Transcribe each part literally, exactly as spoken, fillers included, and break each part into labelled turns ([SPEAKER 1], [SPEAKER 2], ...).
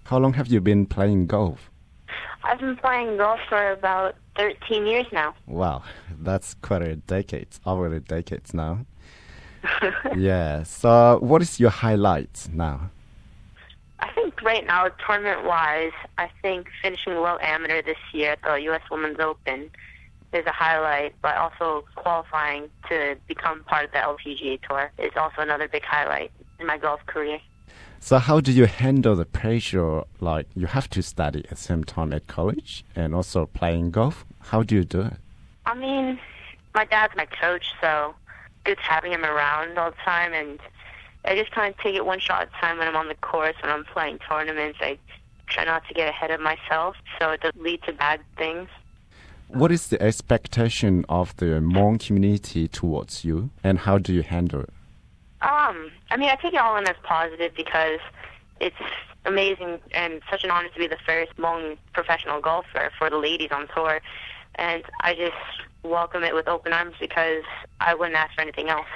[SPEAKER 1] How long have you been playing golf?
[SPEAKER 2] I've been playing golf for about thirteen years now.
[SPEAKER 1] Wow, that's quite a decade, over a decade now. Yeah, so what is your highlight now?
[SPEAKER 2] I think right now, tournament-wise, I think finishing low amateur this year at the U S Women's Open is a highlight, but also qualifying to become part of the L P G A Tour is also another big highlight in my golf career.
[SPEAKER 1] So how do you handle the pressure, like you have to study at the same time at college and also playing golf? How do you do it?
[SPEAKER 2] I mean, my dad's my coach, so it's having him around all the time, and I just kind of take it one shot at a time when I'm on the course, when I'm playing tournaments. I try not to get ahead of myself so it doesn't lead to bad things.
[SPEAKER 1] What is the expectation of the Hmong community towards you, and how do you handle it?
[SPEAKER 2] Um, I mean, I take it all in as positive because it's amazing and such an honor to be the first Hmong professional golfer for the ladies on tour. And I just welcome it with open arms because I wouldn't ask for anything else.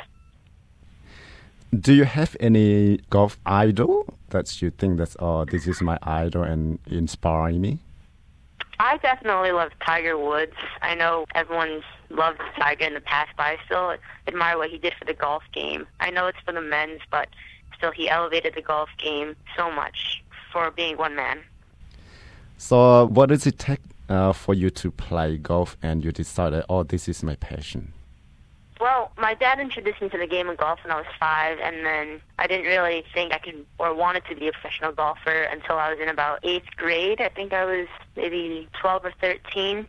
[SPEAKER 1] Do you have any golf idol that you think that's, oh, this is my idol and inspiring me?
[SPEAKER 2] I definitely love Tiger Woods. I know everyone's loved Tiger in the past, but I still admire what he did for the golf game. I know it's for the men's, but still he elevated the golf game so much for being one man.
[SPEAKER 1] So what does it take uh, for you to play golf and you decided, oh, this is my passion?
[SPEAKER 2] Well, my dad introduced me to the game of golf when I was five, and then I didn't really think I could or wanted to be a professional golfer until I was in about eighth grade. I think I was maybe twelve or thirteen,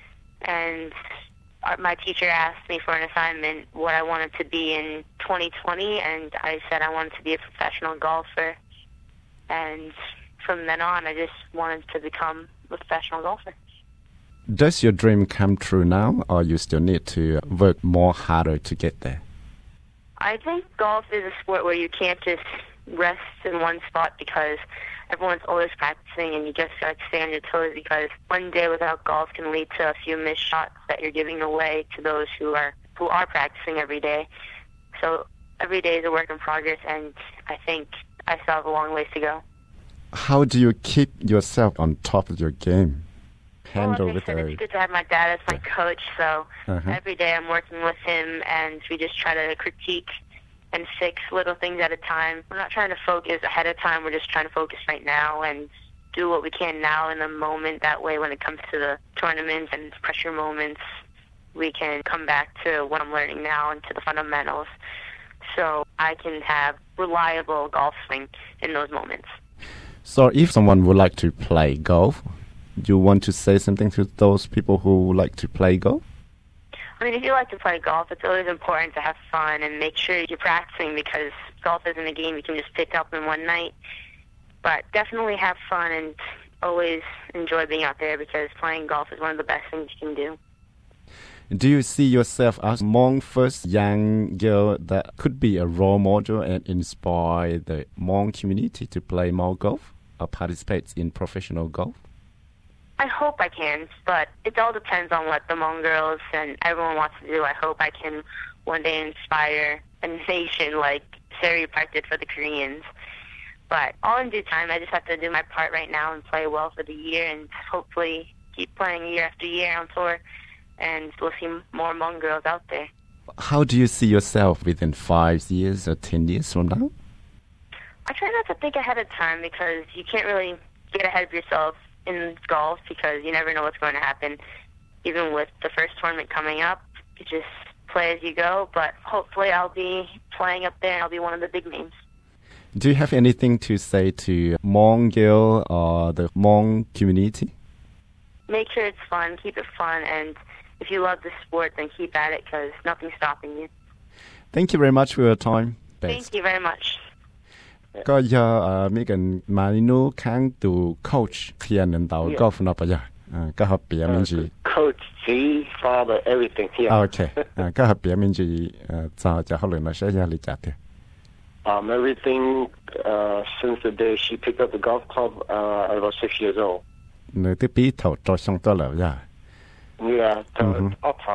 [SPEAKER 2] and my teacher asked me for an assignment what I wanted to be in twenty twenty, and I said I wanted to be a professional golfer. And from then on, I just wanted to become a professional golfer.
[SPEAKER 1] Does your dream come true now, or you still need to work more harder to get there?
[SPEAKER 2] I think golf is a sport where you can't just rest in one spot because everyone's always practicing, and you just got to stay on your toes because one day without golf can lead to a few missed shots that you're giving away to those who are who are practicing every day. So every day is a work in progress, and I think I still have a long ways to go.
[SPEAKER 1] How do you keep yourself on top of your game? Handle
[SPEAKER 2] well, like
[SPEAKER 1] with
[SPEAKER 2] I said,
[SPEAKER 1] a...
[SPEAKER 2] it's good to have my dad as my coach, so
[SPEAKER 1] uh-huh.
[SPEAKER 2] every day I'm working with him, and we just try to critique and fix little things at a time. We're not trying to focus ahead of time, we're just trying to focus right now and do what we can now in the moment. That way when it comes to the tournaments and pressure moments, we can come back to what I'm learning now and to the fundamentals, so I can have reliable golf swing in those moments.
[SPEAKER 1] So if someone would like to play golf, you want to say something to those people who like to play golf?
[SPEAKER 2] I mean, if you like to play golf, it's always important to have fun and make sure you're practicing because golf isn't a game you can just pick up in one night. But definitely have fun and always enjoy being out there because playing golf is one of the best things you can do.
[SPEAKER 1] Do you see yourself as Hmong first young girl that could be a role model and inspire the Hmong community to play more golf or participate in professional golf?
[SPEAKER 2] I hope I can, but it all depends on what the Hmong girls and everyone wants to do. I hope I can one day inspire a nation like Seri Park did for the Koreans. But all in due time, I just have to do my part right now and play well for the year and hopefully keep playing year after year on tour, and we'll see more Hmong girls out there.
[SPEAKER 1] How do you see yourself within five years or ten years from now?
[SPEAKER 2] I try not to think ahead of time because you can't really get ahead of yourself in golf because you never know what's going to happen. Even with the first tournament coming up, you just play as you go, but hopefully I'll be playing up there and I'll be one of the big names.
[SPEAKER 1] Do you have anything to say to Hmong girl or the Hmong community?
[SPEAKER 2] Make sure it's fun, keep it fun, and if you love the sport, then keep at it because nothing's stopping you.
[SPEAKER 1] Thank you very much for your time. Best.
[SPEAKER 2] Thank you very much.
[SPEAKER 1] ก็ยามีกันมานิโน่ค้างตูโค้ชเทียนนันดาวก็ฟนอปยาก็ฮับเปียมินจี
[SPEAKER 3] Coach G father everything here
[SPEAKER 1] โอเคก็ฮับเปียมินจีจะจะเขาเลยมาใช้ยาลิจัดเถอะ
[SPEAKER 3] um everything uh since the day she picked up the golf club uh I was six years old
[SPEAKER 1] เนื้อที่ปีเท่าจอช่องตัวแล้วยา
[SPEAKER 3] yeah uh, up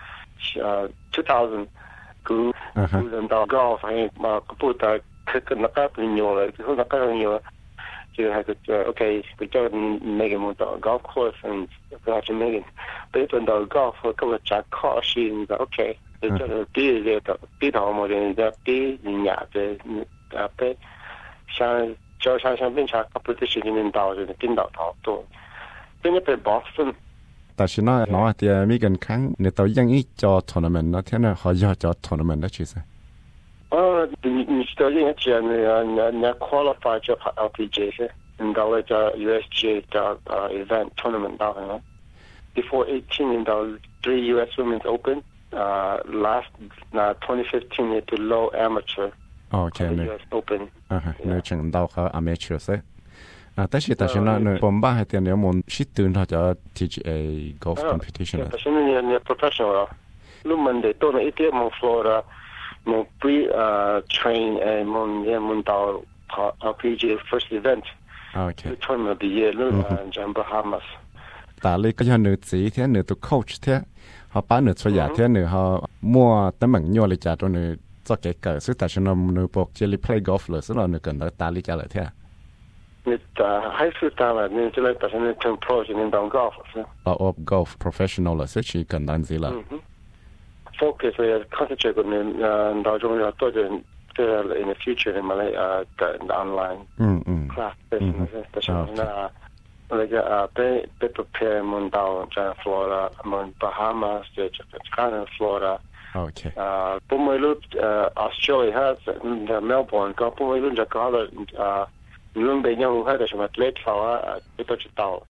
[SPEAKER 3] uh two thousand กูกูเล่นดาว golf ให้มาพูดแต่คือนักการเงินเลยคือนักการเงิน就係個 OK， 佢將每個門到 golf course， and 佢係每個，俾輪到 golf， 咁個扎 course， 就 OK， 就將佢啲嘢就啲頭冇人就啲人呀嘅啊俾，像就像像變成 competition 領導就領導頭多，變咗被 Boston。
[SPEAKER 1] 但是呢，nó thì mấy gần kháng người taยังít cho tournament nó thế nào họ do cho tournament đó chứ sao?
[SPEAKER 3] Ờ,你你知道應該講你你你 qualify 咗 L P G A 先，然後咧就 U S G A 就呃 event tournament 到係咪 ？Before eighteen 然後 three U S Women's Open， 呃 last 那 twenty fifteen 也 to low amateur。
[SPEAKER 1] OK，
[SPEAKER 3] U S Open。
[SPEAKER 1] 啊，你請到佢 amateur 先。啊，但是但是呢，呢ผมบ้าให้เตียนเนี่ยมันชิดตื่นเขาจะ T G A golf competition
[SPEAKER 3] แต่ฉันเนี่ยเนี่ย professional ลูกมันเด็กตัวนี้ที่มัน Florida มัน pre เอ่อ train เอ่อมันเนี่ยมัน到 L P G A first event
[SPEAKER 1] โอเค
[SPEAKER 3] tournament of the year ลูกจาก Bahamas
[SPEAKER 1] แต่เลยก็ยังเหนือสีเท่าเหนือตัว coach เท่าเขาป้าเหนือช่วยยาเท่าเหนือเขามั่วแต่เหมือนยัวเลยจ่าตัวเหนือจะเก๋เกิดซึ่งแต่ฉันเหนือพวก jelly play golf เลยซึ่งเราเหนือเกินแล้วตาลิจ่าเลยเท่า
[SPEAKER 3] 你呃还是当然，你这个本身的 turn pro 就能当 golf 是。
[SPEAKER 1] 哦哦 ，golf professional 了，所以更难些了。
[SPEAKER 3] 嗯哼 ，focus 要 concentrate 個你呃當中要多啲即係 in the future 你咪嚟呃嘅 online
[SPEAKER 1] 嗯嗯
[SPEAKER 3] class 嘅係咪先？但係那我哋嘅呃被被 prepare 門到在 Florida 門 Bahamas 即係加拿大 Florida。
[SPEAKER 1] OK。
[SPEAKER 3] 呃，不每路呃 Australia 喺 Melbourne 個不每路就搞到呃。你們北京武漢的什麼 late 考啊，都知道。